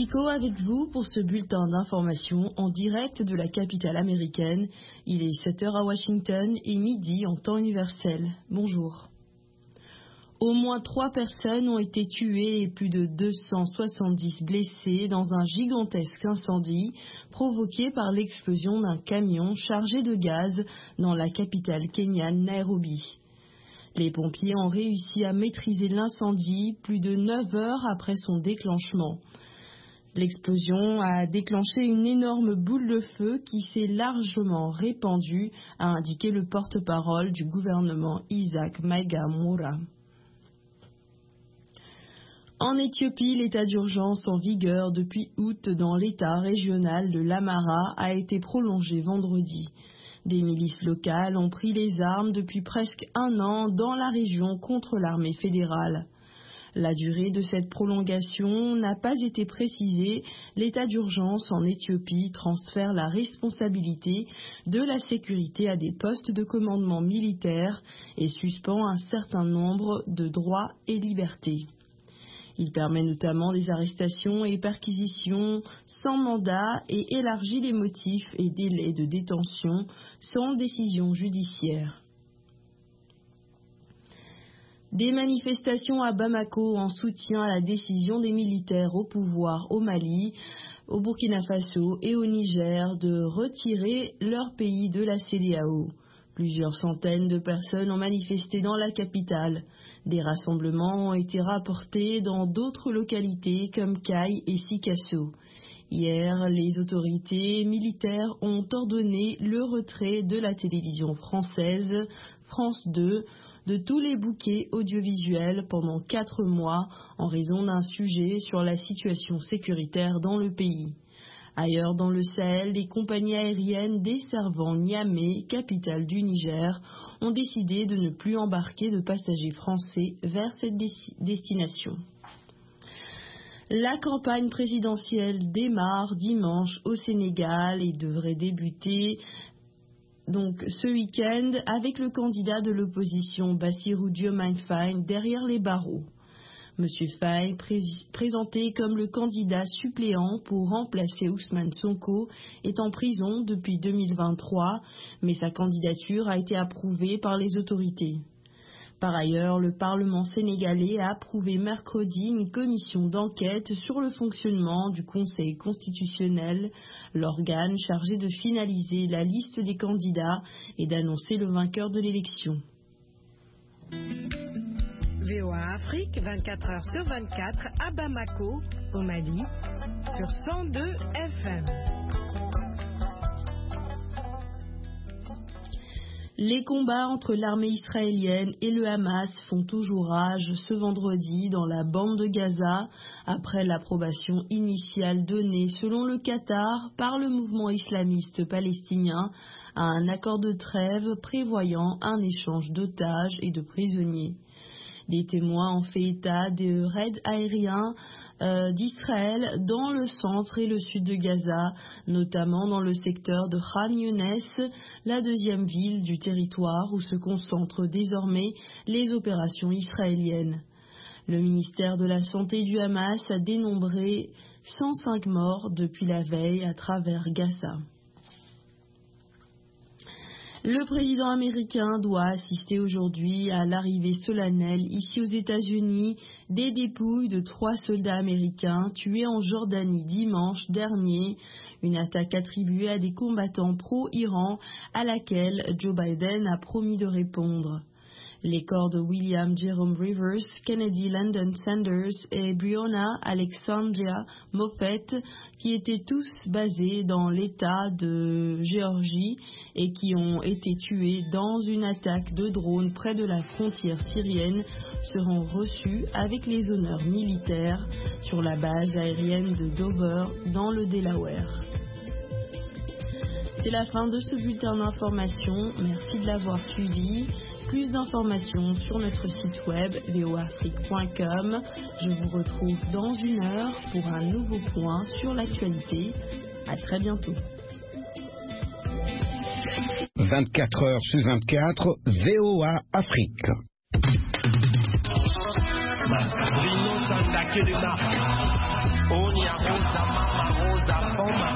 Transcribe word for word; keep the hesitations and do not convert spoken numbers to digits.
Nico avec vous pour ce bulletin d'information en direct de la capitale américaine. Il est sept heures à Washington et midi en temps universel. Bonjour. Au moins trois personnes ont été tuées et plus de deux cent soixante-dix blessées dans un gigantesque incendie provoqué par l'explosion d'un camion chargé de gaz dans la capitale kenyane Nairobi. Les pompiers ont réussi à maîtriser l'incendie plus de neuf heures après son déclenchement. L'explosion a déclenché une énorme boule de feu qui s'est largement répandue, a indiqué le porte-parole du gouvernement Isaac Maiga-Moura. En Éthiopie, l'état d'urgence en vigueur depuis août dans l'état régional de l'Amhara a été prolongé vendredi. Des milices locales ont pris les armes depuis presque un an dans la région contre l'armée fédérale. La durée de cette prolongation n'a pas été précisée. L'état d'urgence en Éthiopie transfère la responsabilité de la sécurité à des postes de commandement militaire et suspend un certain nombre de droits et libertés. Il permet notamment des arrestations et perquisitions sans mandat et élargit les motifs et délais de détention sans décision judiciaire. Des manifestations à Bamako en soutien à la décision des militaires au pouvoir au Mali, au Burkina Faso et au Niger de retirer leur pays de la C D A O. Plusieurs centaines de personnes ont manifesté dans la capitale. Des rassemblements ont été rapportés dans d'autres localités comme Kai et Sikasso. Hier, les autorités militaires ont ordonné le retrait de la télévision française, France deux, de tous les bouquets audiovisuels pendant quatre mois en raison d'un sujet sur la situation sécuritaire dans le pays. Ailleurs dans le Sahel, les compagnies aériennes desservant Niamey, capitale du Niger, ont décidé de ne plus embarquer de passagers français vers cette destination. La campagne présidentielle démarre dimanche au Sénégal et devrait débuter donc ce week-end avec le candidat de l'opposition Bassirou Diomaye Faye derrière les barreaux. Monsieur Faye, pré- présenté comme le candidat suppléant pour remplacer Ousmane Sonko, est en prison depuis deux mille vingt-trois, mais sa candidature a été approuvée par les autorités. Par ailleurs, le Parlement sénégalais a approuvé mercredi une commission d'enquête sur le fonctionnement du Conseil constitutionnel, l'organe chargé de finaliser la liste des candidats et d'annoncer le vainqueur de l'élection. V O A Afrique, vingt-quatre heures sur vingt-quatre, à Bamako, au Mali, sur cent deux F M. Les combats entre l'armée israélienne et le Hamas font toujours rage ce vendredi dans la bande de Gaza, après l'approbation initiale donnée selon le Qatar par le mouvement islamiste palestinien à un accord de trêve prévoyant un échange d'otages et de prisonniers. Des témoins ont fait état de raids aériens euh, d'Israël dans le centre et le sud de Gaza, notamment dans le secteur de Khan Younes, la deuxième ville du territoire où se concentrent désormais les opérations israéliennes. Le ministère de la Santé du Hamas a dénombré cent cinq morts depuis la veille à travers Gaza. Le président américain doit assister aujourd'hui à l'arrivée solennelle ici aux États-Unis des dépouilles de trois soldats américains tués en Jordanie dimanche dernier, une attaque attribuée à des combattants pro-Iran à laquelle Joe Biden a promis de répondre. Les corps de William Jerome Rivers, Kennedy Landon Sanders et Breonna Alexandria Moffett, qui étaient tous basés dans l'État de Géorgie et qui ont été tués dans une attaque de drone près de la frontière syrienne, seront reçus avec les honneurs militaires sur la base aérienne de Dover dans le Delaware. C'est la fin de ce bulletin d'information. Merci de l'avoir suivi. Plus d'informations sur notre site web v o afrique point com. Je vous retrouve dans une heure pour un nouveau point sur l'actualité. À très bientôt. vingt-quatre heures sur vingt-quatre, V O A Afrique. Mascarino Santa Querida. Onia Rosa, Mama Rosa, Foma.